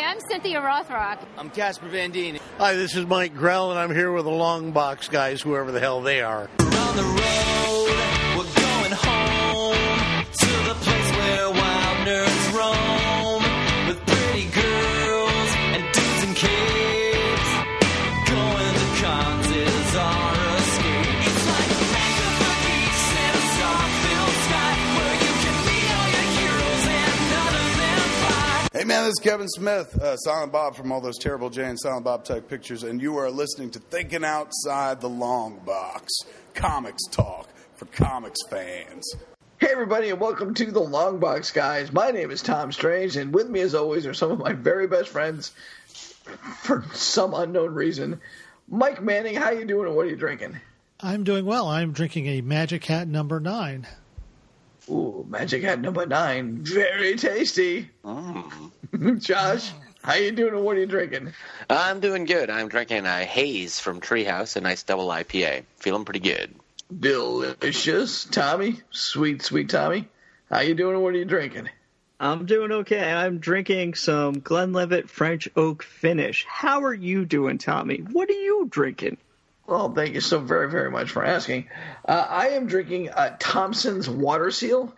I'm Cynthia Rothrock. I'm Casper Van Dien. Hi, this is Mike Grell, and I'm here with the Long Box guys, whoever the hell they are. We're on the road, we're going home to the place where wild nerds roam with pretty girls and dudes and kids. Going to cons is our escape. It's like a mecca for geeks in a star-filled sky where you can meet all your heroes and none of them fly. Hey man, this is Kevin Smith, Silent Bob from all those Terrible Jay and Silent Bob type pictures, and you are listening to Thinking Outside the Long Box, comics talk for comics fans. Hey everybody, and welcome to the Long Box guys. My name is Tom Strange, and with me as always are some of my very best friends, for some unknown reason. Mike Manning, how you doing and what are you drinking? I'm doing well. I'm drinking a Magic Hat number 9. Ooh, Magic Hat number 9. Very tasty. Josh, how you doing and what are you drinking? I'm doing good. I'm drinking a Haze from Treehouse, a nice double IPA. Feeling pretty good. Delicious. Tommy, sweet Tommy, how you doing and what are you drinking? I'm doing okay. I'm drinking some Glenlivet French Oak Finish. How are you doing, Tommy? What are you drinking? Well, thank you so very, very much for asking. I am drinking Thompson's Water Seal.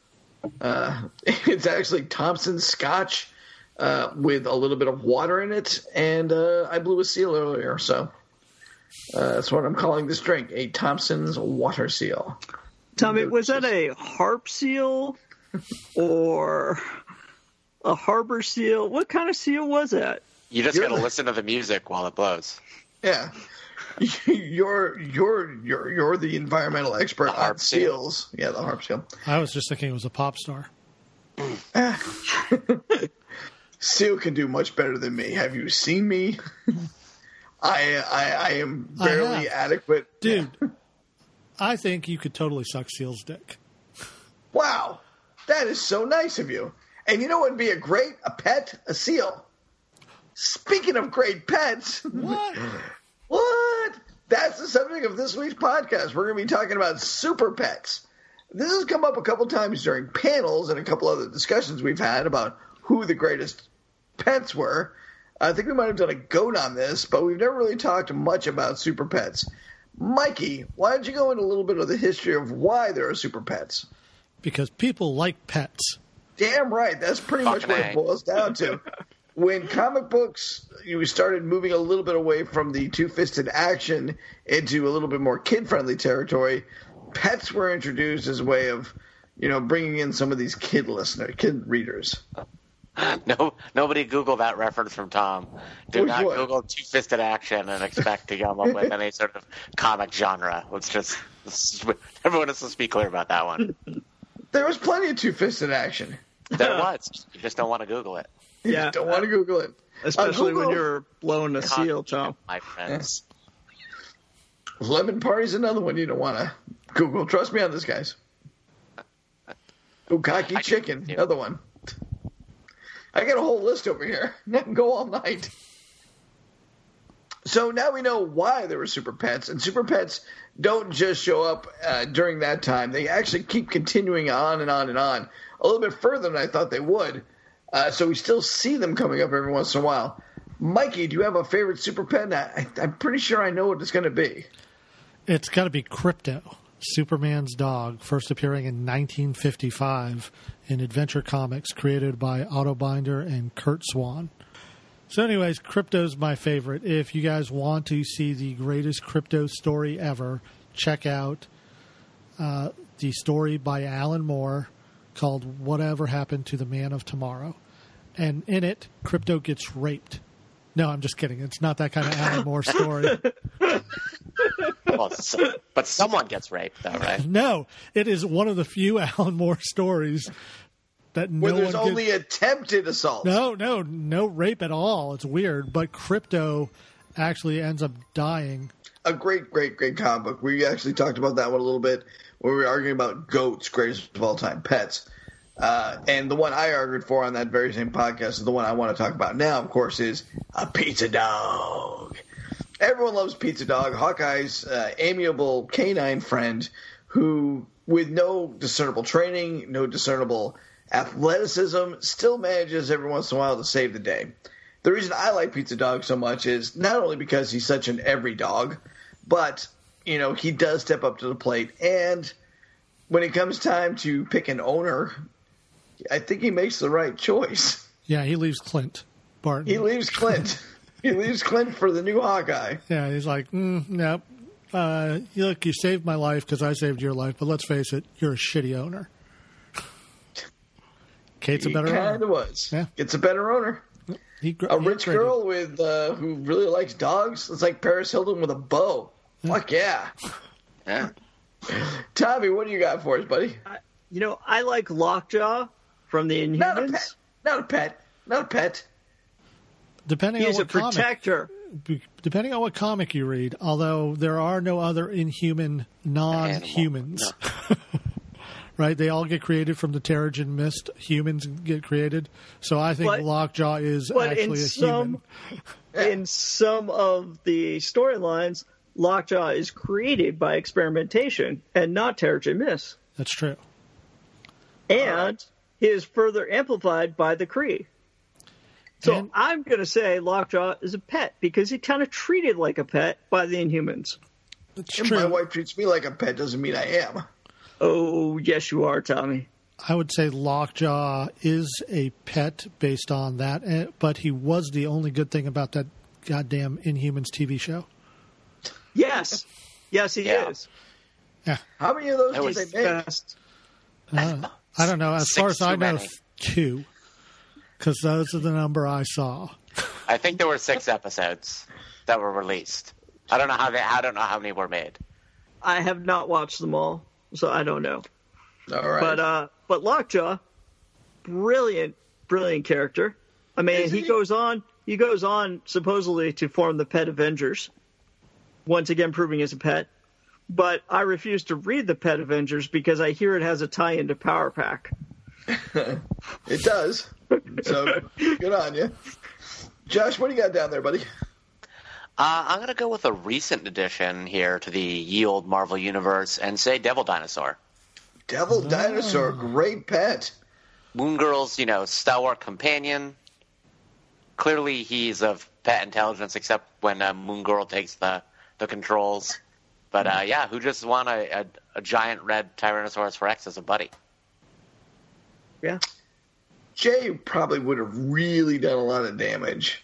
It's actually Thompson's Scotch with a little bit of water in it, and I blew a seal earlier, so that's what I'm calling this drink, a Thompson's Water Seal. Tommy, was that a harp seal or a harbor seal? What kind of seal was that? You just got to listen to the music while it blows. Yeah. You're the environmental expert on seals. Yeah, the harp seal. I was just thinking it was a pop star. Seal can do much better than me. Have you seen me? I am barely adequate. Dude, I think you could totally suck Seal's dick. Wow. That is so nice of you. And you know what would be a pet? A seal. Speaking of great pets. What? What? That's the subject of this week's podcast. We're going to be talking about super pets. This has come up a couple times during panels and a couple other discussions we've had about who the greatest pets were. I think we might have done a goat on this, but we've never really talked much about super pets. Mikey, why don't you go into a little bit of the history of why there are super pets? Because people like pets. Damn right. That's pretty much what it boils down to. When comic books, we started moving a little bit away from the two-fisted action into a little bit more kid-friendly territory, pets were introduced as a way of, bringing in some of these kid readers. No, nobody Google that reference from Tom. Do not Google two-fisted action and expect to come up with any sort of comic genre. Everyone has to be clear about that one. There was plenty of two-fisted action. There was. You just don't want to Google it. You just don't want to Google it. Especially when you're blowing a seal, Tom. My friends. Yeah. Lemon Party's another one you don't want to Google. Trust me on this, guys. Bukkake Chicken, another one. I got a whole list over here. I can go all night. So now we know why there were super pets, and super pets don't just show up during that time. They actually keep continuing on and on and on, a little bit further than I thought they would. So we still see them coming up every once in a while. Mikey, do you have a favorite super pet? I'm pretty sure I know what it's going to be. It's got to be Krypto, Superman's dog, first appearing in 1955 in Adventure Comics, created by Otto Binder and Kurt Swan. So anyways, Krypto's my favorite. If you guys want to see the greatest Krypto story ever, check out the story by Alan Moore called Whatever Happened to the Man of Tomorrow. And in it, Krypto gets raped. No, I'm just kidding. It's not that kind of Alan Moore story. Well, but someone gets raped, though, right? No, it is one of the few Alan Moore stories that no where there's one only attempted assault. No rape at all. It's weird. But Krypto actually ends up dying. A great comic book. We actually talked about that one a little bit where we were arguing about goats, greatest of all time pets. And the one I argued for on that very same podcast is the one I want to talk about now, of course, is a pizza dog. Everyone loves Pizza Dog, Hawkeye's amiable canine friend who, with no discernible training, no discernible athleticism, still manages every once in a while to save the day. the reason I like Pizza Dog so much is not only because he's such an every dog, but, you know, he does step up to the plate. And when it comes time to pick an owner, I think he makes the right choice. Yeah, he leaves Clint Barton. He leaves Clint. He leaves Clint for the new Hawkeye. Yeah, he's like, nope. Look, you saved my life because I saved your life, but let's face it, you're a shitty owner. Kate's a better owner. He kind of was. Yeah. It's a better owner. A rich girl with who really likes dogs. It's like Paris Hilton with a bow. Fuck yeah. Yeah. Tommy, what do you got for us, buddy? You know, I like Lockjaw from the Inhumans. Not a pet. Depending He's on a what comic, protector. depending on what comic you read, although there are no other Inhuman non-humans. No. Right? They all get created from the Terrigen Mist. Humans get created. So I think Lockjaw is actually a human. In some of the storylines, Lockjaw is created by experimentation and not Terrigen Mist. That's true. And he is further amplified by the Kree. So And- I'm going to say Lockjaw is a pet because he's kind of treated like a pet by the Inhumans. It's If true. my wife treats me like a pet doesn't mean I am. Oh, yes, you are, Tommy. I would say Lockjaw is a pet based on that, but he was the only good thing about that goddamn Inhumans TV show. Yes. Yes, he Yeah. is. Yeah. How many of those That did was they make? Best. I don't know. As far as Six I too know, many. 2. Because those are the number I saw. I think there were 6 episodes that were released. I don't know how many were made. I have not watched them all, so I don't know. All right. But Lockjaw, brilliant character. I mean, Isn't he goes on supposedly to form the Pet Avengers. Once again, proving he's a pet. But I refuse to read the Pet Avengers because I hear it has a tie-in to Power Pack. It does. So good on you. Josh, what do you got down there, buddy? I'm going to go with a recent addition here to the ye old Marvel Universe and say Devil Dinosaur. Devil Dinosaur, great pet. Moon Girl's, stalwart companion. Clearly he's of pet intelligence, except when Moon Girl takes the controls. But, who just want a giant red Tyrannosaurus Rex as a buddy? Yeah. Jay probably would have really done a lot of damage.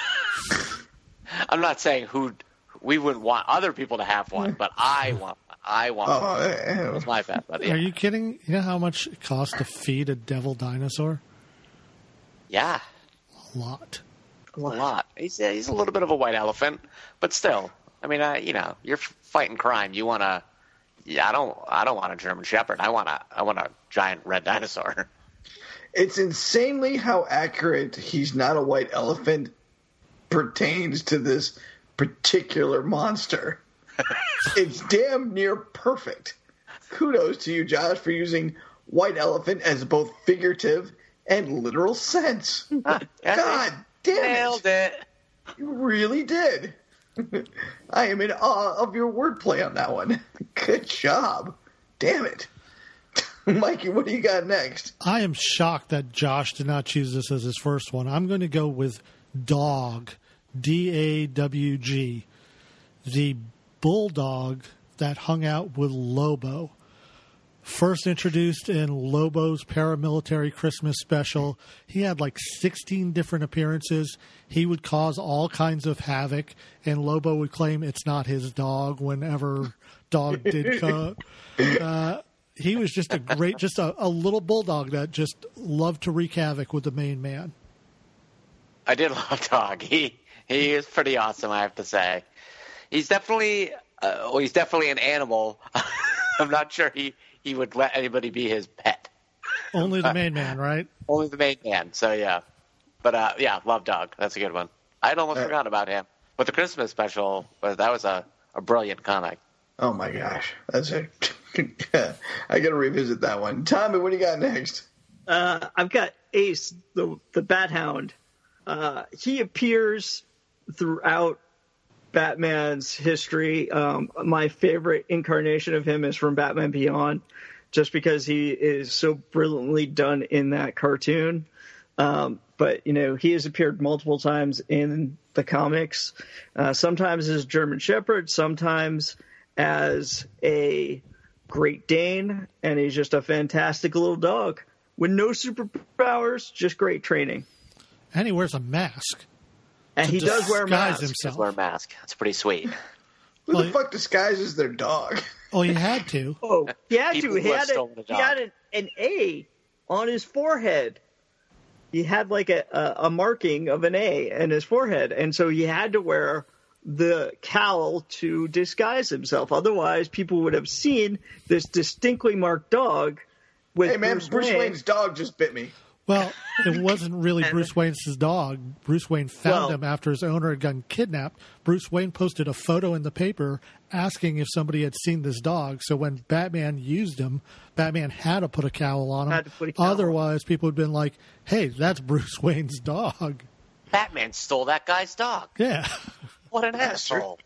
I'm not saying we wouldn't want other people to have one, but I want one. That's my pet, buddy. Are you kidding? You know how much it costs to feed a devil dinosaur? Yeah, A lot. a lot. He's a little bit of a white elephant, but still. I mean, you're fighting crime. You want to? Yeah, I don't want a German Shepherd. I want a giant red dinosaur. It's insanely how accurate he's not a white elephant pertains to this particular monster. It's damn near perfect. Kudos to you, Josh, for using white elephant as both figurative and literal sense. God damn it. Nailed it. You really did. I am in awe of your wordplay on that one. Good job. Damn it. Mikey, what do you got next? I am shocked that Josh did not choose this as his first one. I'm going to go with Dawg, D-A-W-G, the bulldog that hung out with Lobo. First introduced in Lobo's paramilitary Christmas special. He had like 16 different appearances. He would cause all kinds of havoc, and Lobo would claim it's not his dog whenever Dog did come. He was just a little bulldog that just loved to wreak havoc with the main man. I did love Dog. He is pretty awesome, I have to say. He's definitely an animal. I'm not sure he would let anybody be his pet. Only the main man, right? Only the main man. So yeah, but love Dog. That's a good one. I'd almost forgotten about him. But the Christmas special, that was a brilliant comic. Oh my gosh. That's it. I got to revisit that one. Tommy, what do you got next? I've got Ace, the Bat Hound. He appears throughout Batman's history. My favorite incarnation of him is from Batman Beyond, just because he is so brilliantly done in that cartoon. but he has appeared multiple times in the comics. Sometimes as German Shepherd, sometimes as a Great Dane, and he's just a fantastic little dog with no superpowers, just great training. And he wears a mask. And he does wear a mask. He does wear a mask. That's pretty sweet. Who the fuck disguises their dog? Oh, he had to. Oh, he had to. He had an A on his forehead. He had like a marking of an A in his forehead, and so he had to wear the cowl to disguise himself. Otherwise, people would have seen this distinctly marked dog with Hey, man, Bruce Wayne's dog just bit me. Well, it wasn't really Bruce Wayne's dog. Bruce Wayne found him after his owner had gotten kidnapped. Bruce Wayne posted a photo in the paper asking if somebody had seen this dog. So when Batman used him, Batman had to put a cowl on him. Otherwise, people would have been like, hey, that's Bruce Wayne's dog. Batman stole that guy's dog. Yeah. What an asshole.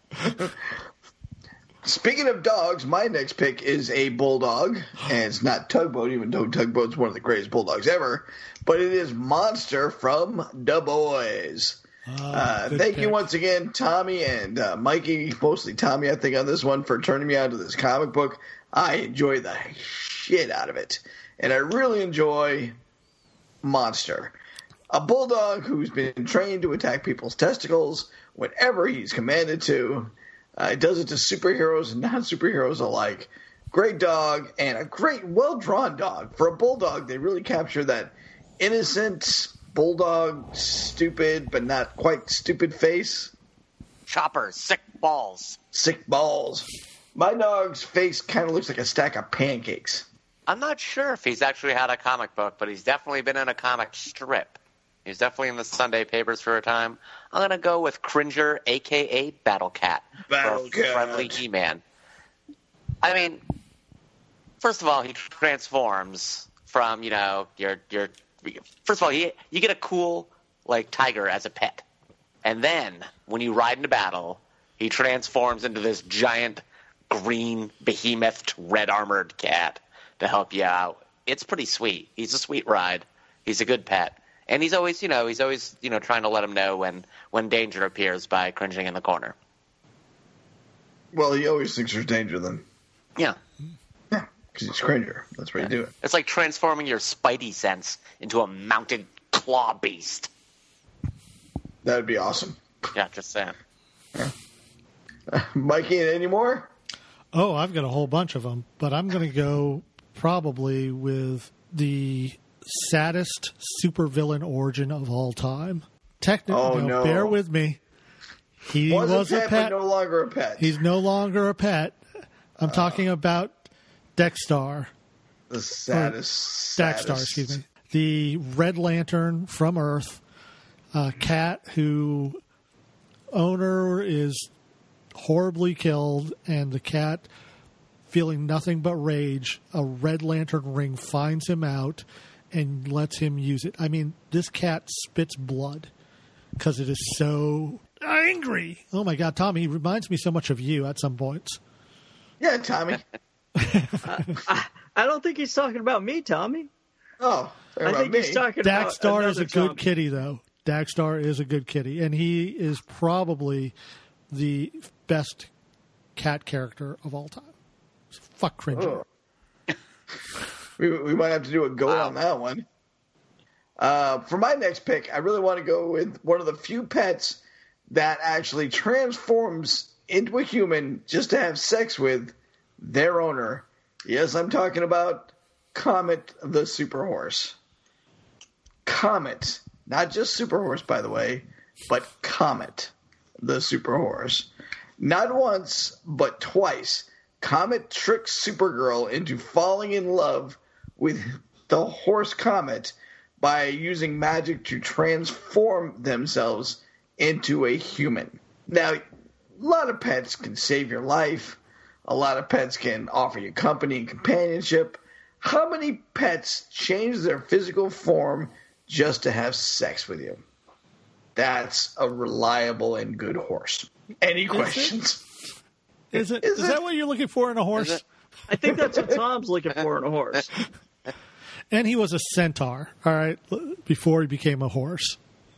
Speaking of dogs, my next pick is a bulldog, and it's not Tugboat, even though Tugboat's one of the greatest bulldogs ever, but it is Monster from Da Boys. Thank you once again, Tommy and Mikey, mostly Tommy, I think, on this one for turning me on to this comic book. I enjoy the shit out of it, and I really enjoy Monster. A bulldog who's been trained to attack people's testicles whenever he's commanded to. He does it to superheroes and non-superheroes alike. Great dog and a great, well-drawn dog. For a bulldog, they really capture that innocent bulldog, stupid but not quite stupid face. Chopper, sick balls. Sick balls. My dog's face kind of looks like a stack of pancakes. I'm not sure if he's actually had a comic book, but he's definitely been in a comic strip. He's definitely in the Sunday papers for a time. I'm going to go with Cringer, a.k.a. Battle Cat. Friendly He-Man. I mean, first of all, he transforms from, your first of all, you get a cool, tiger as a pet. And then, when you ride into battle, he transforms into this giant, green, behemoth, red-armored cat to help you out. It's pretty sweet. He's a sweet ride. He's a good pet. And he's always trying to let him know when danger appears by cringing in the corner. Well, he always thinks there's danger then. Yeah. Yeah, because he's Cringer. That's what you do it. It's like transforming your Spidey sense into a mounted claw beast. That would be awesome. Yeah, just saying. Yeah. Mikey, any more? Oh, I've got a whole bunch of them, but I'm going to go probably with the saddest supervillain origin of all time. Technically, no. Bear with me. He was a pet, but no longer a pet. He's no longer a pet. I'm talking about Dexstar. The saddest. Daxstar, excuse me. The Red Lantern from Earth. A cat who owner is horribly killed, and the cat, feeling nothing but rage, a Red Lantern ring finds him out and lets him use it. I mean, this cat spits blood because it is so angry. Oh, my God, Tommy, he reminds me so much of you at some points. Yeah, Tommy. I don't think he's talking about me, Tommy. Oh, I think he's talking about Daxstar is a good Tommy. kitty, though. Daxstar is a good kitty, and he is probably the best cat character of all time. Fuck Cringer. Oh. We might have to do a go on that one. For my next pick, I really want to go with one of the few pets that actually transforms into a human just to have sex with their owner. Yes, I'm talking about Comet the Super Horse. Comet. Not just Super Horse, by the way, but Comet the Super Horse. Not once, but twice, Comet tricks Supergirl into falling in love with the horse Comet by using magic to transform themselves into a human. Now, a lot of pets can save your life. A lot of pets can offer you company and companionship. How many pets change their physical form just to have sex with you? That's a reliable and good horse. Any questions? Is that what you're looking for in a horse? I think that's what Tom's looking for in a horse. And he was a centaur, all right, before he became a horse.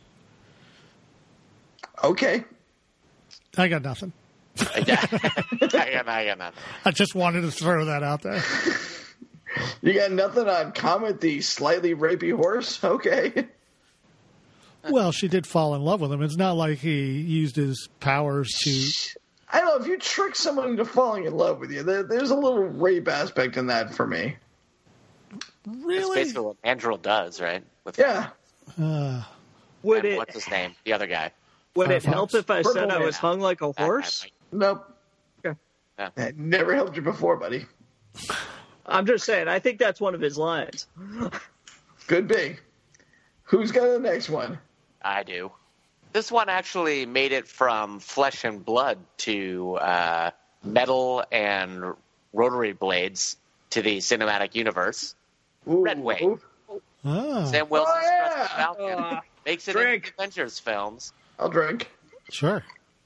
Okay. I got nothing. I got nothing. I just wanted to throw that out there. You got nothing on Comet, the slightly rapey horse? Okay. Well, she did fall in love with him. It's not like he used his powers to... I don't know, if you trick someone into falling in love with you, there's a little rape aspect in that for me. Really? That's basically what Mandrill does, right? With Yeah. what's his name? The other guy. Would it help if I Purple said I Man. was hung like a horse? Nope. Okay. That never helped you before, buddy. I'm just saying, I think that's one of his lines. Could be. Who's got the next one? I do. This one actually made it from flesh and blood to metal and rotary blades to the cinematic universe. Ooh, Red Wing. Oh, Sam Wilson's yeah. Falcon makes it Drink. into Avengers films I'll drink. sure.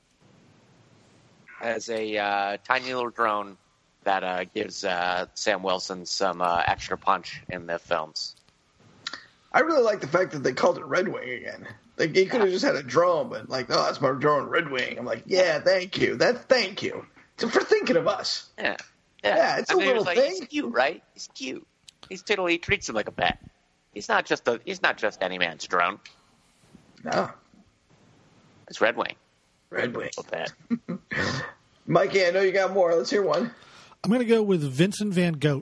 as a tiny little drone that gives Sam Wilson some extra punch in the films. I really like the fact that they called it Red Wing again. Like, he could have just had a drone, but like, oh, that's my drone, Red Wing. I'm like, yeah, thank you. Thank you for thinking of us. Yeah, Yeah, it's and a he was little like, thing. He's cute, right? He's cute. He treats him like a pet. He's not just any man's drone. No, It's Red Wing. Red Wing. A pet. Mikey, I know you got more. Let's hear one. I'm going to go with Vincent Van Gogh.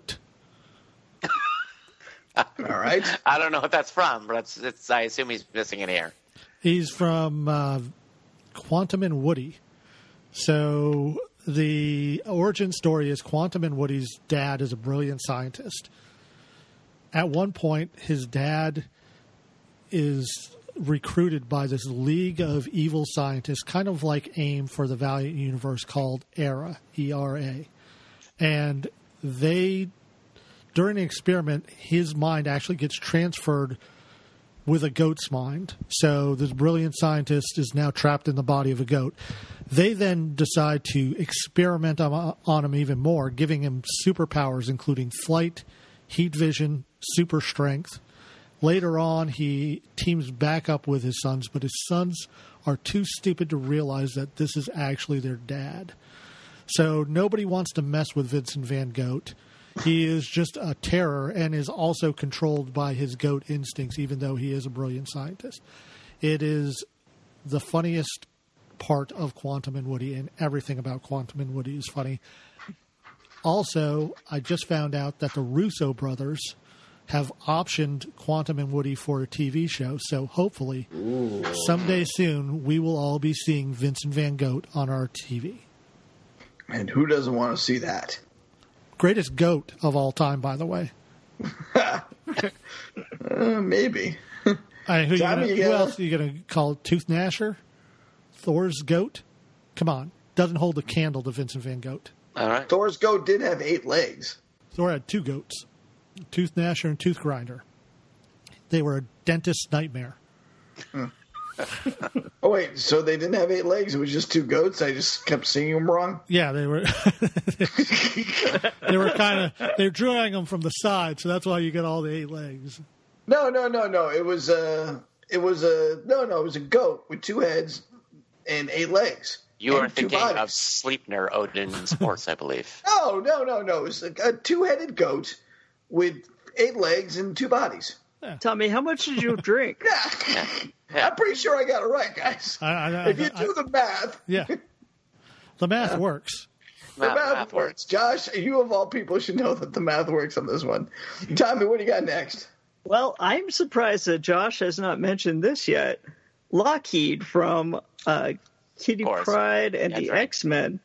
All right. I don't know what that's from, but it's. I assume he's missing an ear. He's from Quantum and Woody. So the origin story is Quantum and Woody's dad is a brilliant scientist. At one point, his dad is recruited by this league of evil scientists, kind of like AIM for the Valiant universe, called ERA, E-R-A. And during the experiment, his mind actually gets transferred with a goat's mind. So this brilliant scientist is now trapped in the body of a goat. They then decide to experiment on him even more, giving him superpowers, including flight, heat vision, super strength. Later on, he teams back up with his sons, but his sons are too stupid to realize that this is actually their dad. So nobody wants to mess with Vincent Van Gogh. He is just a terror and is also controlled by his goat instincts, even though he is a brilliant scientist. It is the funniest part of Quantum and Woody, and everything about Quantum and Woody is funny. Also, I just found out that the Russo brothers have optioned Quantum and Woody for a TV show, so hopefully someday soon we will all be seeing Vincent Van Gogh on our TV. And who doesn't want to see that? Greatest goat of all time, by the way. Maybe. Who Tommy, else are you going to call Tooth Gnasher? Thor's goat? Come on. Doesn't hold a candle to Vincent Van Gogh. All right. Thor's goat did have 8 legs. Thor had 2 goats, Tooth Gnasher and Tooth Grinder. They were a dentist's nightmare. Oh, wait, so they didn't have 8 legs? It was just 2 goats? I just kept seeing them wrong? Yeah, they were. They were drawing them from the side, so that's why you get all the 8 legs. No. It was a goat with 2 heads and 8 legs. You are and 2 thinking bodies. of Sleipnir Odin's horse, I believe. No. It was a 2-headed goat with 8 legs and 2 bodies. Tommy, how much did you drink? Yeah. I'm pretty sure I got it right, guys. If you do the math, Yeah. The math works. the math works. Josh, you of all people should know that the math works on this one. Tommy, what do you got next? Well, I'm surprised that Josh has not mentioned this yet. Lockheed from Kitty course. Pryde and That's the right. X-Men.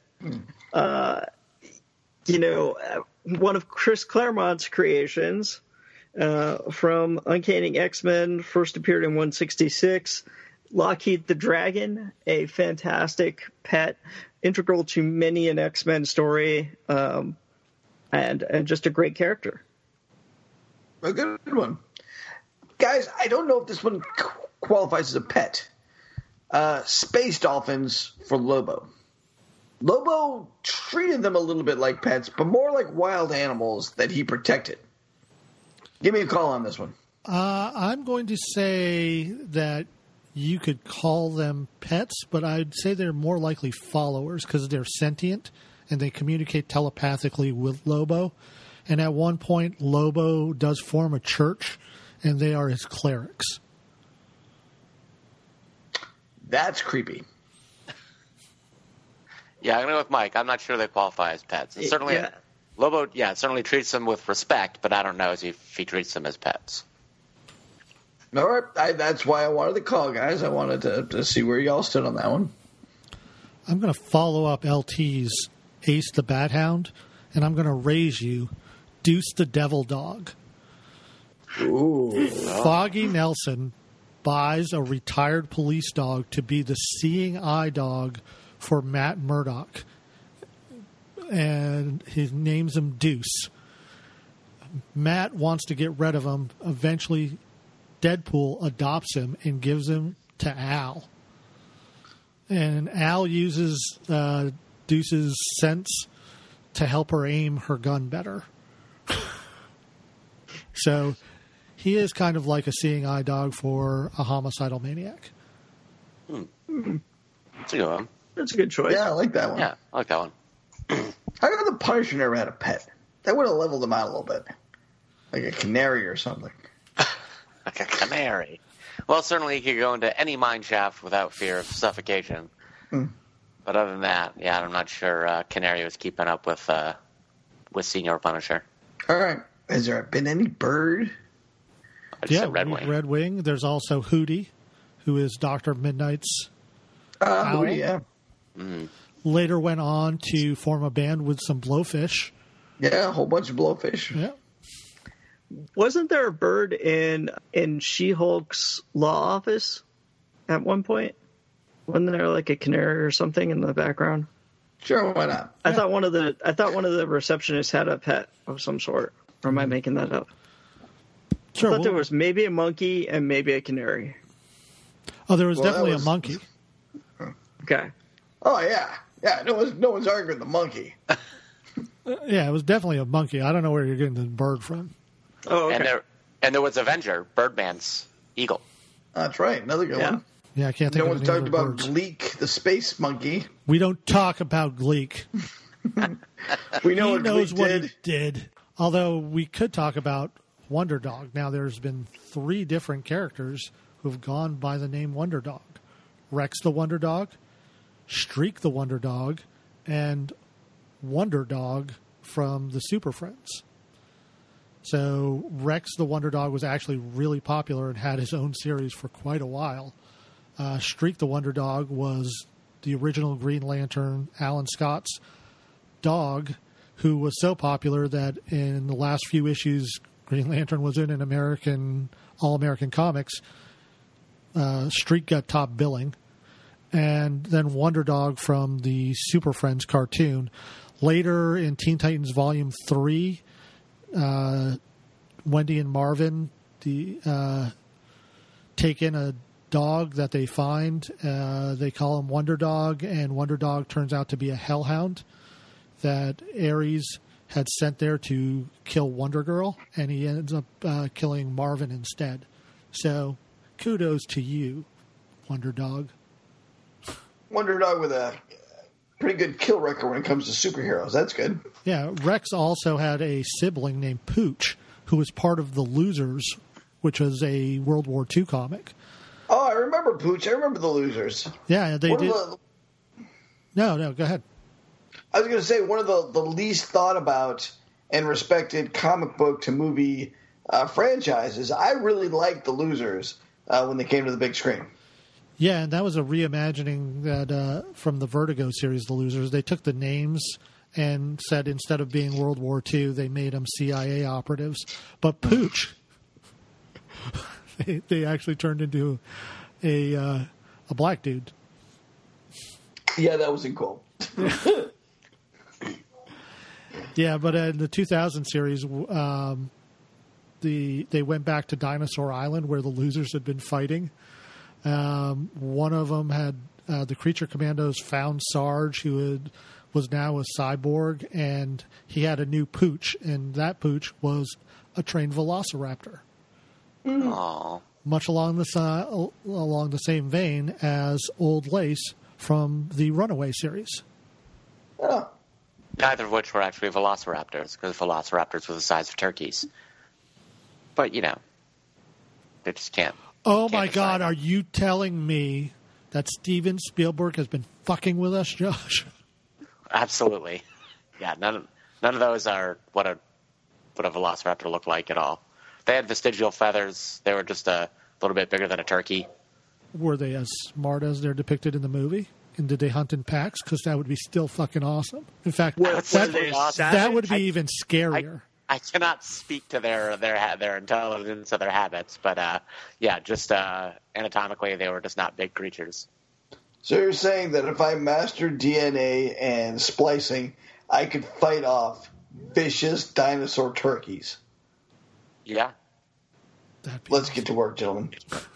One of Chris Claremont's creations from Uncanny X-Men, first appeared in 166. Lockheed the Dragon, a fantastic pet, integral to many an X-Men story, and just a great character. A good one. Guys, I don't know if this one qualifies as a pet. Space dolphins for Lobo. Lobo treated them a little bit like pets, but more like wild animals that he protected. Give me a call on this one. I'm going to say that you could call them pets, but I'd say they're more likely followers because they're sentient and they communicate telepathically with Lobo. And at one point, Lobo does form a church, and they are his clerics. That's creepy. Yeah, I'm going to go with Mike. I'm not sure they qualify as pets. And certainly, Yeah. Lobo, certainly treats them with respect, but I don't know if he treats them as pets. All right. That's why I wanted the call, guys. I wanted to see where y'all stood on that one. I'm going to follow up LT's Ace the Bat Hound, and I'm going to raise you Deuce the Devil Dog. Ooh. Foggy Nelson buys a retired police dog to be the seeing eye dog for Matt Murdock, and he names him Deuce. Matt wants to get rid of him. Eventually, Deadpool adopts him and gives him to Al. And Al uses Deuce's sense to help her aim her gun better. So he is kind of like a seeing eye dog for a homicidal maniac. That's a good one. That's a good choice. Yeah, I like that one. Yeah, I like that one. How come the Punisher never had a pet? That would have leveled him out a little bit. Like a canary or something. Like a canary. Well, certainly he could go into any mine shaft without fear of suffocation. But other than that, yeah, I'm not sure Canary was keeping up with Senior Punisher. All right. Has there been any bird? I just said Red Wing. Red Wing. There's also Hootie, who is Dr. Midnight's owl. Hootie, yeah. Later went on to form a band with some Blowfish. Yeah, a whole bunch of blowfish. Yeah. Wasn't there a bird in She-Hulk's law office at one point? Wasn't there like a canary or something in the background? Sure, why not? I thought one of the receptionists had a pet of some sort. Or am I making that up? Sure. I thought there was maybe a monkey and maybe a canary. Oh, there was Well, that definitely was- a monkey. Okay. Oh, yeah. Yeah, no one's arguing the monkey. Yeah, it was definitely a monkey. I don't know where you're getting the bird from. Oh, okay. And there was Avenger, Birdman's eagle. That's right. Another good Yeah. one. Yeah, I can't think No of one's any talked other about birds. Gleek, the space monkey. We don't talk about Gleek. We know He what knows Gleek what did. he did. Although we could talk about Wonder Dog. Now, there's been 3 different characters who've gone by the name Wonder Dog. Rex the Wonder Dog, Streak the Wonder Dog, and Wonder Dog from the Super Friends. So Rex the Wonder Dog was actually really popular and had his own series for quite a while. Streak the Wonder Dog was the original Green Lantern, Alan Scott's dog, who was so popular that in the last few issues Green Lantern was in an All-American Comics, Streak got top billing. And then Wonder Dog from the Super Friends cartoon. Later in Teen Titans Volume 3, Wendy and Marvin take in a dog that they find. They call him Wonder Dog, and Wonder Dog turns out to be a hellhound that Ares had sent there to kill Wonder Girl, and he ends up killing Marvin instead. So kudos to you, Wonder Dog. Wonder Dog with a pretty good kill record when it comes to superheroes. That's good. Yeah, Rex also had a sibling named Pooch, who was part of The Losers, which was a World War II comic. Oh, I remember Pooch. I remember the Losers. Yeah, they One of did. the- No, go ahead. I was going to say one of the least thought about and respected comic book to movie franchises. I really liked the Losers when they came to the big screen. Yeah, and that was a reimagining that from the Vertigo series, The Losers. They took the names and said instead of being World War II, they made them CIA operatives. But Pooch, they actually turned into a black dude. Yeah, that wasn't cool. Yeah, but in the 2000 series, they went back to Dinosaur Island where the Losers had been fighting. One of them had the Creature Commandos found Sarge, who was now a cyborg, and he had a new Pooch, and that Pooch was a trained velociraptor. Aw. Much along the same vein as Old Lace from the Runaway series. Oh. Neither of which were actually velociraptors, because velociraptors were the size of turkeys. But, they just can't. Oh, can't my decide. God. Are you telling me that Steven Spielberg has been fucking with us, Josh? Absolutely. Yeah, none of those are what a velociraptor looked like at all. They had vestigial feathers. They were just a little bit bigger than a turkey. Were they as smart as they're depicted in the movie? And did they hunt in packs? Because that would be still fucking awesome. In fact, that would be even scarier. I cannot speak to their intelligence or their habits, but just anatomically, they were just not big creatures. So you're saying that if I mastered DNA and splicing, I could fight off vicious dinosaur turkeys? Yeah. Let's get to work, gentlemen.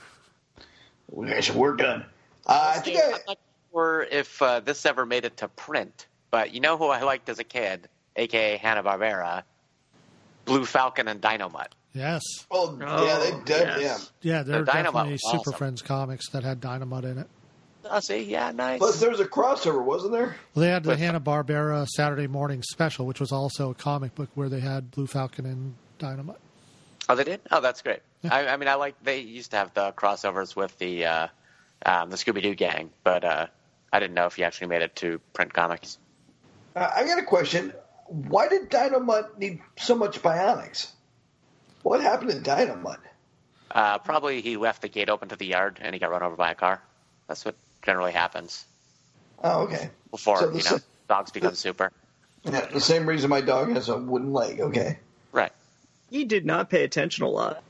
We're done. I'm not sure if this ever made it to print, but you know who I liked as a kid, a.k.a. Hanna-Barbera? Blue Falcon and Dynomutt. Yes. Oh, yeah, they did. yes. Yeah, there are Dynamite definitely was Super awesome. Friends comics that had Dynamite in it. Oh, see? Yeah, nice. Plus, there was a crossover, wasn't there? Well, they had the Hanna-Barbera Saturday Morning Special, which was also a comic book where they had Blue Falcon and Dynamite. Oh, they did? Oh, that's great. I mean, they used to have the crossovers with the Scooby-Doo gang, but I didn't know if you actually made it to print comics. I got a question. Why did Dynomutt need so much bionics? What happened to Dynomutt? Probably he left the gate open to the yard and he got run over by a car. That's what generally happens Oh, okay. before, So dogs become super. Yeah, the same reason my dog has a wooden leg. Okay. Right. He did not pay attention a lot.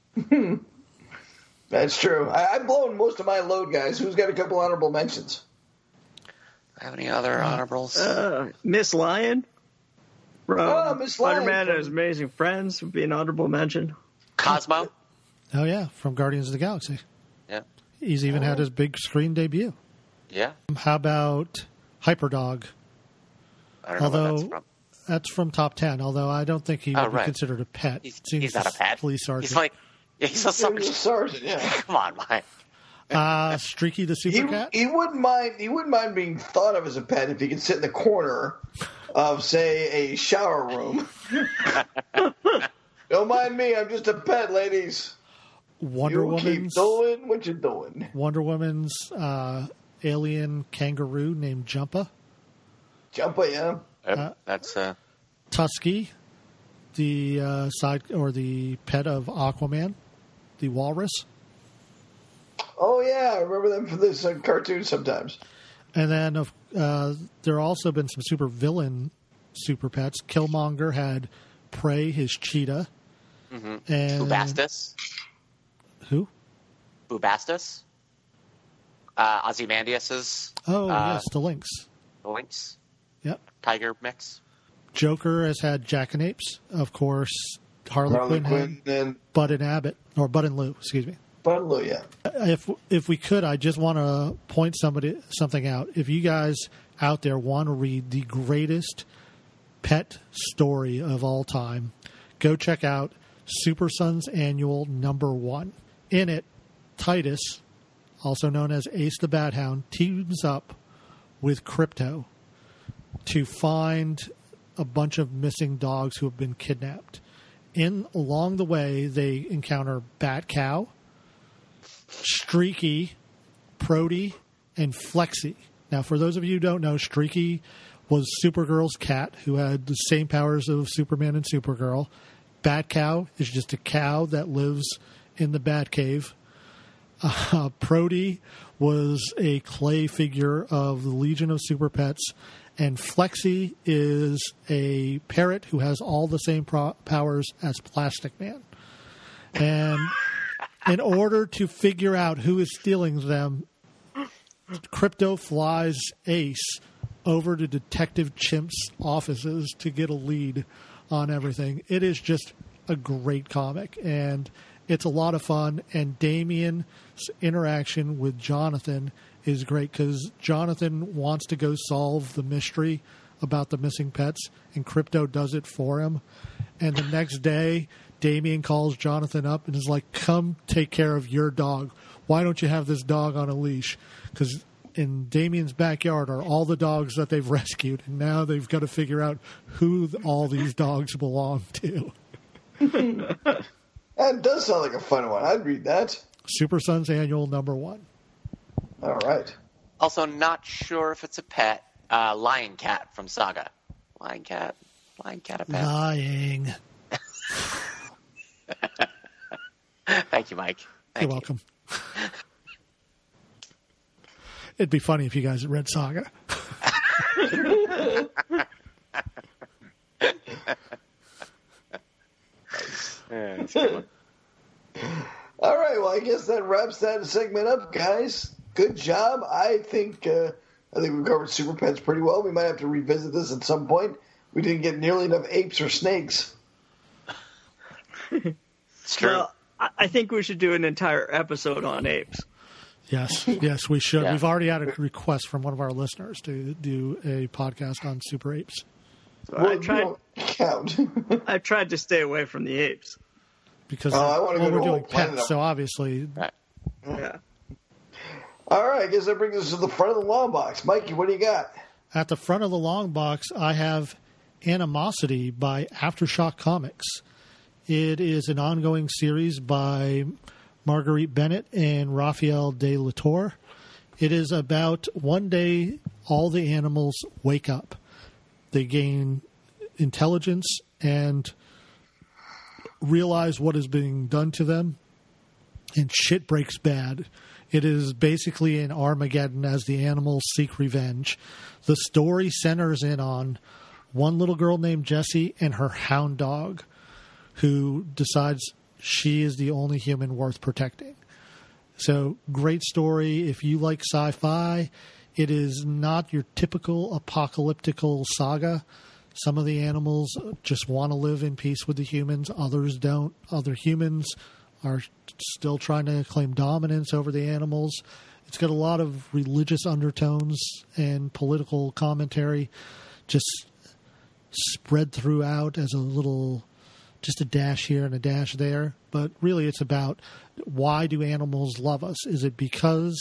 That's true. I've blown most of my load, guys. Who's got a couple honorable mentions? Have any other honorables? Miss Lion from Miss Lion Spider-Man from- and His Amazing Friends would be an honorable mention. Cosmo? Oh, yeah, from Guardians of the Galaxy. Yeah. He's even had his big screen debut. Yeah. How about Hyperdog? I don't know where that's Although from. that's from Top 10, although I don't think he would be right. considered a pet. He's not a pet. Police sergeant. He's like, he's a He was a sergeant. sergeant, yeah. Come on, Mike. Streaky the Super Cat? He wouldn't mind being thought of as a pet if he could sit in the corner of, say, a shower room. Don't mind me, I'm just a pet, ladies. Wonder You keep Woman's doing what you're doing. Wonder Woman's alien kangaroo named Jumpa. Jumpa, yeah. Yep, that's Tusky, the side or the pet of Aquaman, the walrus. Oh, yeah, I remember them from this cartoon sometimes. And then there have also been some super villain super pets. Killmonger had Prey, his cheetah. And Bubastis. Who? Bubastis. Ozymandias's Oh, yes, the lynx. lynx Yep. tiger mix. Joker has had Jackanapes. Of course, Harley Quinn had and Bud and Abbott, or Bud and Lou, excuse me. Butler, yeah. If we could, I just want to point something out. If you guys out there want to read the greatest pet story of all time, go check out Super Sons Annual #1. In it, Titus, also known as Ace the Bat Hound, teams up with Crypto to find a bunch of missing dogs who have been kidnapped. Along the way, they encounter Bat Cow, Streaky, Prody, and Flexi. Now, for those of you who don't know, Streaky was Supergirl's cat who had the same powers of Superman and Supergirl. Bat Cow is just a cow that lives in the Batcave. Prody was a clay figure of the Legion of Super Pets. And Flexi is a parrot who has all the same powers as Plastic Man. And in order to figure out who is stealing them, Crypto flies Ace over to Detective Chimp's offices to get a lead on everything. It is just a great comic, and it's a lot of fun. And Damian's interaction with Jonathan is great because Jonathan wants to go solve the mystery about the missing pets, and Crypto does it for him. And the next day, Damian calls Jonathan up and is like, come take care of your dog. Why don't you have this dog on a leash? Because in Damian's backyard are all the dogs that they've rescued, and now they've got to figure out who all these dogs belong to. That does sound like a fun one. I'd read that. Super Sons Annual #1. All right. Also, not sure if it's a pet. Lion Cat from Saga. Lion Cat, a pet. Lying. Thank you, Mike. You're welcome. It'd be funny if you guys had read Saga. Yeah, that's a good one. All right. Well, I guess that wraps that segment up, guys. Good job. I think we've covered Super Pets pretty well. We might have to revisit this at some point. We didn't get nearly enough apes or snakes. It's true. Well, I think we should do an entire episode on apes. Yes, we should. Yeah. We've already had a request from one of our listeners to do a podcast on Super Apes. So Well, you don't count. I tried to stay away from the apes. Because I wanna go we're to doing all planet. pets, so obviously Right. Yeah. All right. I guess that brings us to the front of the long box. Mikey, what do you got? at the front of the long box, I have Animosity by Aftershock Comics. It is an ongoing series by Marguerite Bennett and Raphael de la Tour. It is about one day all the animals wake up. They gain intelligence and realize what is being done to them, and shit breaks bad. It is basically an Armageddon as the animals seek revenge. The story centers in on one little girl named Jessie and her hound dog, who decides she is the only human worth protecting. So, great story. If you like sci-fi, it is not your typical apocalyptical saga. Some of the animals just want to live in peace with the humans. Others don't. Other humans are still trying to claim dominance over the animals. It's got a lot of religious undertones and political commentary just spread throughout as a little, just a dash here and a dash there. But really it's about, why do animals love us? Is it because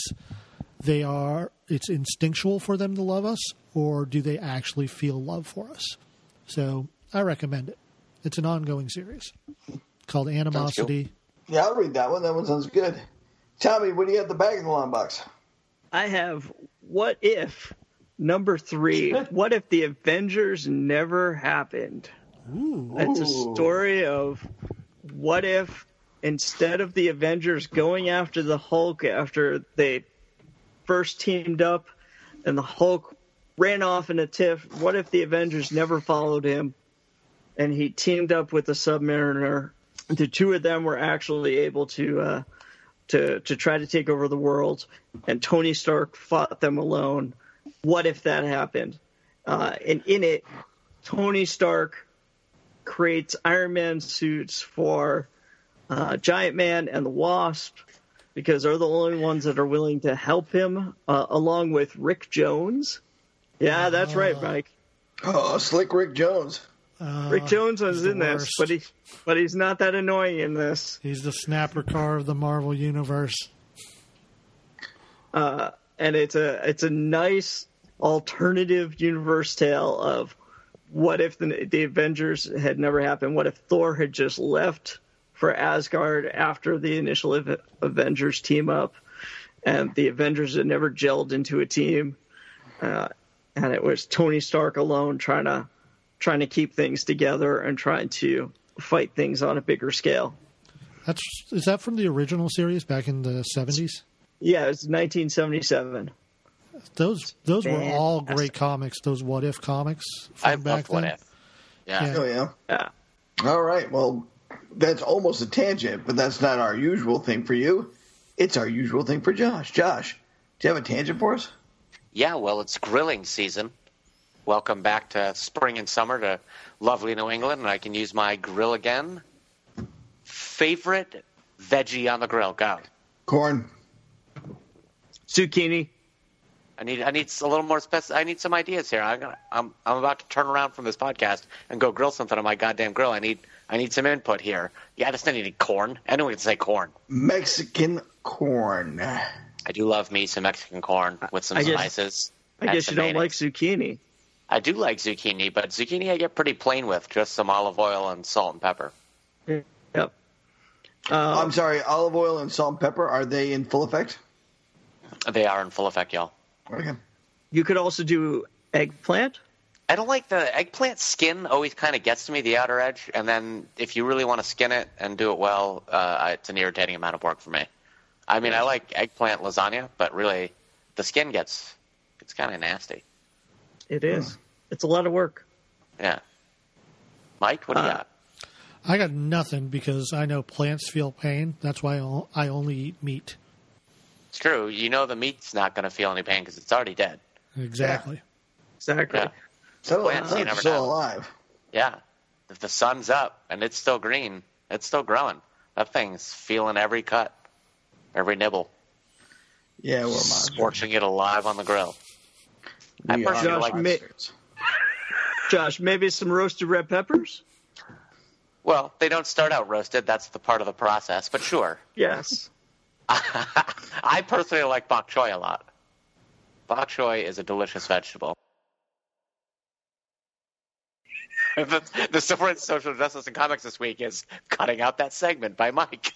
it's instinctual for them to love us, or do they actually feel love for us? So I recommend it. It's an ongoing series called Animosity. Yeah, I'll read that one. That one sounds good. Tommy, what do you have at the back of the long box? I have What If number 3. What if the Avengers never happened? Ooh. It's a story of what if instead of the Avengers going after the Hulk after they first teamed up and the Hulk ran off in a tiff, what if the Avengers never followed him and he teamed up with the Submariner? The two of them were actually able to try to take over the world, and Tony Stark fought them alone. What if that happened? And in it, Tony Stark creates Iron Man suits for Giant Man and the Wasp, because they're the only ones that are willing to help him, along with Rick Jones. Yeah, that's right, Mike. Oh, Slick Rick Jones. Rick Jones was in this, worst. but he's not that annoying in this. He's the snapper car of the Marvel Universe. And it's a nice alternative universe tale of what if the Avengers had never happened? What if Thor had just left for Asgard after the initial Avengers team up, and the Avengers had never gelled into a team, and it was Tony Stark alone trying to keep things together and trying to fight things on a bigger scale. Is that from the original series back in the 70s? Yeah, it's 1977. Those were all Fantastic. great comics. Those What If comics from I back love What then. If. Yeah. Oh, yeah. Yeah. All right. Well, that's almost a tangent, but that's not our usual thing for you. It's our usual thing for Josh. Josh, do you have a tangent for us? Yeah, well, it's grilling season. Welcome back to spring and summer to lovely New England, and I can use my grill again. Favorite veggie on the grill? Go. Corn. Zucchini. I need a little more I need some ideas here. I'm about to turn around from this podcast and go grill something on my goddamn grill. I need some input here. Yeah, I just need corn. Anyone can say corn. Mexican corn. I do love me some Mexican corn with some spices. I guess you don't like zucchini. I do like zucchini, but zucchini I get pretty plain with just some olive oil and salt and pepper. Yep. I'm sorry, olive oil and salt and pepper, are they in full effect? They are in full effect, y'all. Okay. You could also do eggplant. I don't like the eggplant skin. Always kind of gets to me, the outer edge, and then if you really want to skin it and do it well, it's an irritating amount of work for me. I mean, I like eggplant lasagna, but really, the skin gets kind of nasty. It is. It's a lot of work. Yeah. Mike, what do you got? I got nothing because I know plants feel pain. That's why I only eat meat. It's true. You know the meat's not going to feel any pain because it's already dead. Exactly. Yeah. Exactly. Yeah. So Plants, you never still know. alive. Yeah. If the sun's up and it's still green, it's still growing. That thing's feeling every cut, every nibble. Yeah, we're monsters. Scorching it alive on the grill. I We are personally like monsters. Josh, maybe some roasted red peppers? Well, they don't start out roasted. That's the part of the process. But sure. Yes. I personally like bok choy a lot. Bok choy is a delicious vegetable. The story in social justice and comics this week is cutting out that segment by Mike.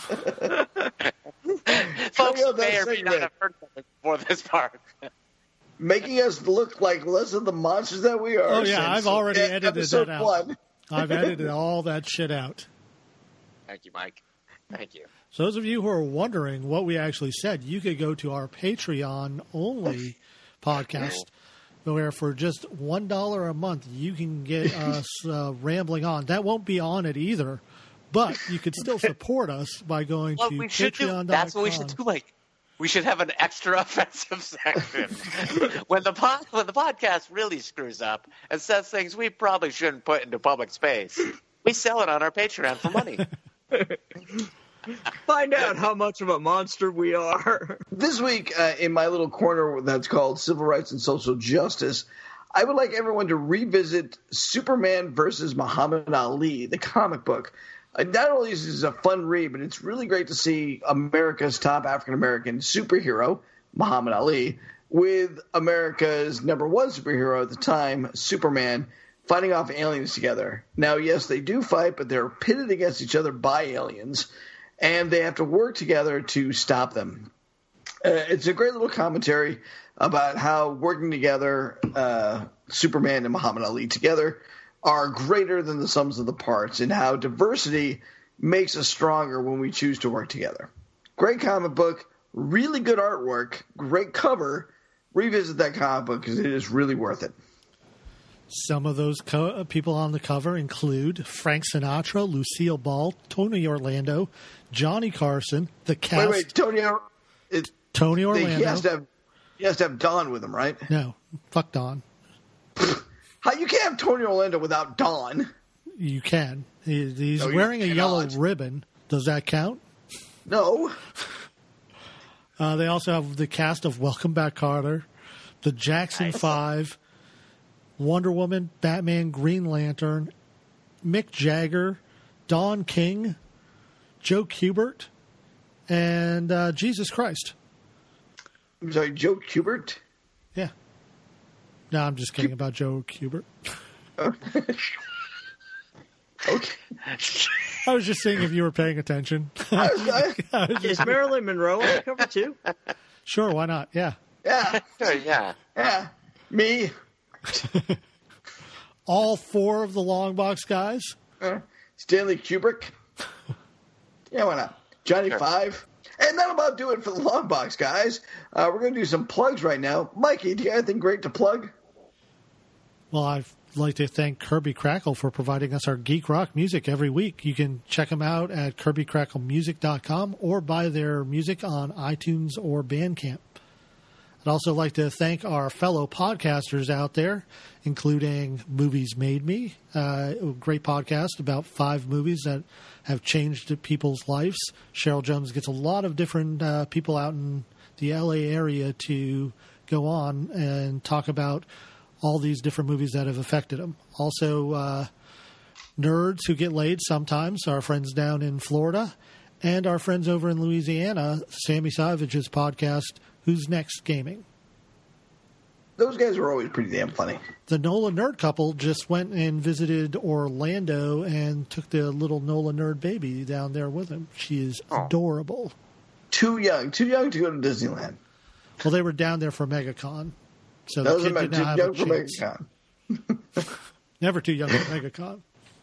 Folks out that may or may not segment. have heard something before this part. Making us look like less of the monsters that we are. Oh, yeah, I've already edited episode that out. 1. I've edited all that shit out. Thank you, Mike. Thank you. So those of you who are wondering what we actually said, you could go to our Patreon-only podcast, where for just $1 a month, you can get us rambling on. That won't be on it either, but you could still support us by going to Patreon.com. That's what we should do, Mike. We should have an extra offensive section. when the podcast really screws up and says things we probably shouldn't put into public space, we sell it on our Patreon for money. Find out how much of a monster we are. This week, in my little corner that's called Civil Rights and Social Justice, I would like everyone to revisit Superman versus Muhammad Ali, the comic book. Not only is this a fun read, but it's really great to see America's top African-American superhero, Muhammad Ali, with America's number one superhero at the time, Superman, fighting off aliens together. Now, yes, they do fight, but they're pitted against each other by aliens, and they have to work together to stop them. It's a great little commentary about how working together, Superman and Muhammad Ali together, are greater than the sums of the parts, and how diversity makes us stronger when we choose to work together. Great comic book, really good artwork, great cover. Revisit that comic book because it is really worth it. Some of those people on the cover include Frank Sinatra, Lucille Ball, Tony Orlando, Johnny Carson, the cast. Wait, Tony Orlando. He has to have Don with him, right? No, fuck Don. How you can't have Tony Orlando without Don? You can. He's No, you wearing a yellow cannot. ribbon. Does that count? No. They also have the cast of Welcome Back, Kotter, the Jackson 5, Wonder Woman, Batman, Green Lantern, Mick Jagger, Don King, Joe Kubert, and Jesus Christ. I'm sorry, Joe Kubert? Yeah. No, I'm just kidding about Joe Kubert. Okay. I was just seeing if you were paying attention. Is Marilyn Monroe on the cover too? Sure, why not? Yeah. Yeah. Yeah. Me. All four of the long box guys. Stanley Kubrick. Yeah, why not? Johnny Sure. Five. And that'll about do it for the long box, guys. We're going to do some plugs right now. Mikey, do you have anything great to plug? Well, I'd like to thank Kirby Crackle for providing us our geek rock music every week. You can check them out at kirbycracklemusic.com or buy their music on iTunes or Bandcamp. I'd also like to thank our fellow podcasters out there, including Movies Made Me, a great podcast about 5 movies that have changed people's lives. Cheryl Jones gets a lot of different people out in the LA area to go on and talk about all these different movies that have affected them. Also, nerds who get laid sometimes, our friends down in Florida, and our friends over in Louisiana, Sammy Savage's podcast, Who's Next Gaming. Those guys are always pretty damn funny. The NOLA Nerd couple just went and visited Orlando and took the little NOLA Nerd baby down there with him. She is adorable. Too young to go to Disneyland. Well, they were down there for MegaCon. So That the was kid did too not have young a for chance. MegaCon. Never too young for MegaCon.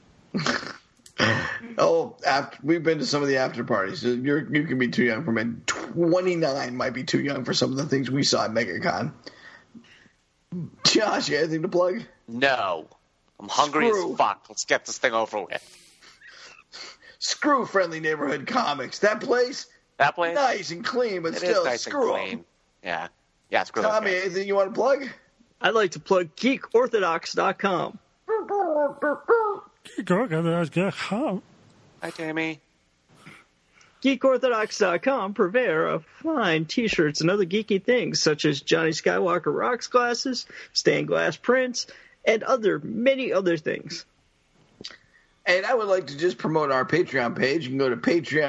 We've been to some of the after parties. You can be too young for me. 29 might be too young for some of the things we saw at MegaCon. Josh, you got anything to plug? No. I'm hungry as fuck. Let's get this thing over with. Screw Friendly Neighborhood Comics. That place? Nice and clean, but still, nice screw and clean. them. Yeah, screw them. Tommy, anything you want to plug? I'd like to plug GeekOrthodox.com. Hi, Tammy. GeekOrthodox.com, purveyor of fine T-shirts and other geeky things, such as Johnny Skywalker Rocks glasses, stained glass prints, and many other things. And I would like to just promote our Patreon page. You can go to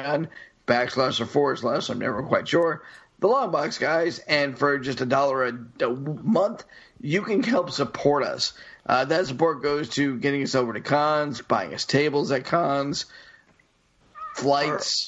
Patreon// I'm never quite sure, The Longbox Guys, and for just $1 a month, you can help support us. That support goes to getting us over to cons, buying us tables at cons, flights,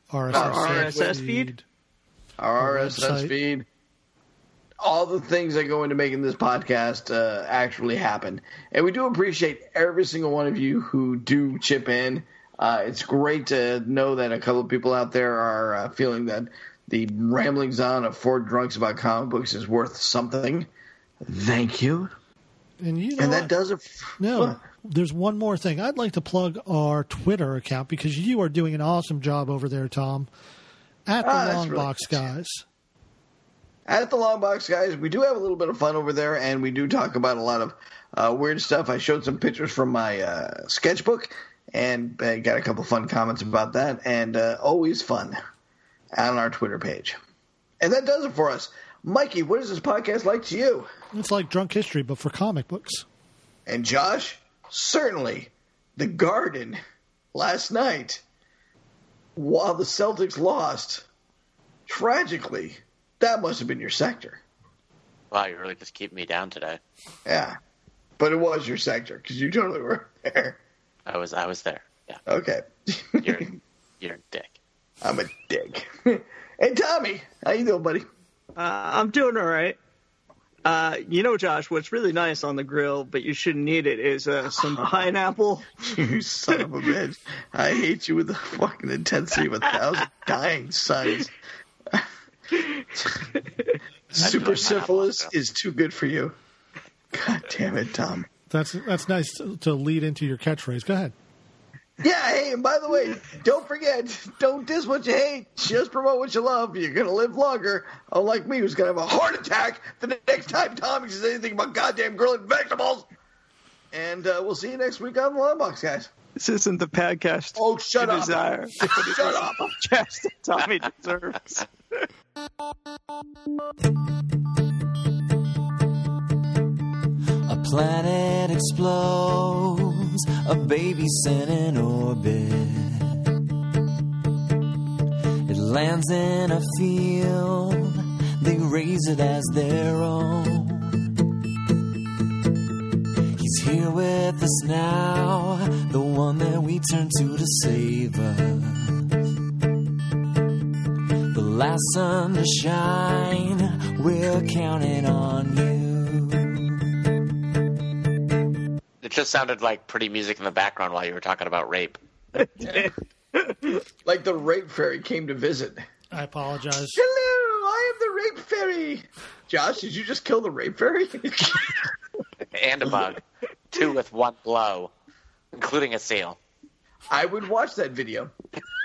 RSS feed, our RSS feed, all the things that go into making this podcast actually happen. And we do appreciate every single one of you who do chip in. It's great to know that a couple of people out there are feeling that the ramblings on of four drunks about comic books is worth something. Thank you. And you know that does it. There's one more thing. I'd like to plug our Twitter account because you are doing an awesome job over there, Tom, at the Longbox Guys. At the Longbox Guys, we do have a little bit of fun over there, and we do talk about a lot of weird stuff. I showed some pictures from my sketchbook, and I got a couple fun comments about that, and always fun on our Twitter page. And that does it for us. Mikey, what is this podcast like to you? It's like Drunk History, but for comic books. And Josh, certainly the Garden last night, while the Celtics lost, tragically, that must have been your sector. Wow, you really just keep me down today. Yeah, but it was your sector because you totally were there. I was there. Yeah. Okay. You're a dick. I'm a dick. Hey, Tommy, how you doing, buddy? I'm doing all right. Josh, what's really nice on the grill, but you shouldn't eat it, is some pineapple. You son of a bitch. I hate you with the fucking intensity of 1,000 dying suns. Super syphilis is too good for you. God damn it, Tom. That's nice to lead into your catchphrase. Go ahead. Yeah, hey, and by the way, don't forget, don't diss what you hate, just promote what you love. You're going to live longer, unlike me, who's going to have a heart attack the next time Tommy says anything about goddamn grilling vegetables. And we'll see you next week on the Longbox, guys. This isn't the podcast. Oh, shut up. Desire. Shut up. Just Tommy deserves. A planet explodes, a baby sent in orbit. It lands in a field, they raise it as their own. He's here with us now, the one that we turn to save us. The last sun to shine, we're counting on you. It just sounded like pretty music in the background while you were talking about rape. Like the rape fairy came to visit. I apologize. Hello, I am the rape fairy. Josh, did you just kill the rape fairy? And a bug. 2 with 1 blow, including a seal. I would watch that video.